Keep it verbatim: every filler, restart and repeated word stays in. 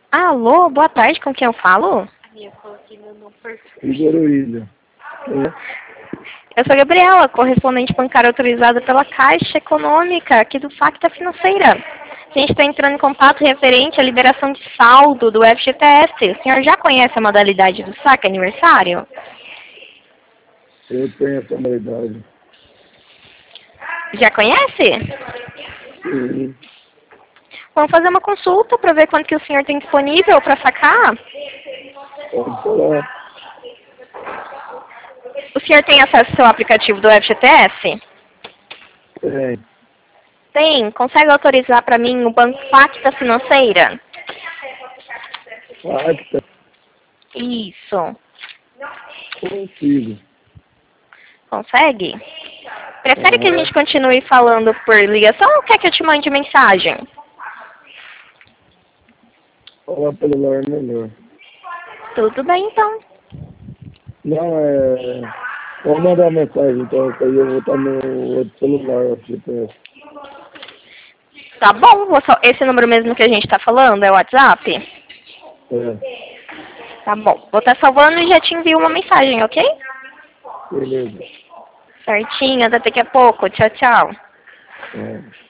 Alô, boa tarde, com quem eu falo? Igor William. É. Eu sou a Gabriela, correspondente bancária autorizada pela Caixa Econômica, aqui do Facta Financeira. A gente está entrando em contato referente à liberação de saldo do F G T S. O senhor já conhece a modalidade do saque aniversário? Eu tenho essa modalidade. Já conhece? Sim. Vamos fazer uma consulta para ver quanto que o senhor tem disponível para sacar? Pode falar. O senhor tem acesso ao seu aplicativo do F G T S? Tem. Tem. Consegue autorizar para mim o Banco Facta Financeira? Facta. Isso. Consigo. Consegue? Prefere que a Ah, gente continue falando por ligação ou quer que eu te mande mensagem? falar pelo celular é melhor. Tudo bem, então. Não, é... Pode mandar mensagem, então, que aí eu vou estar no outro celular, o G P S. Tá bom. Vou só- Esse número mesmo que a gente tá falando é o WhatsApp? É. Tá bom. Vou estar salvando e já te envio uma mensagem, ok? Beleza. Certinho. Até daqui a pouco. Tchau, tchau. É.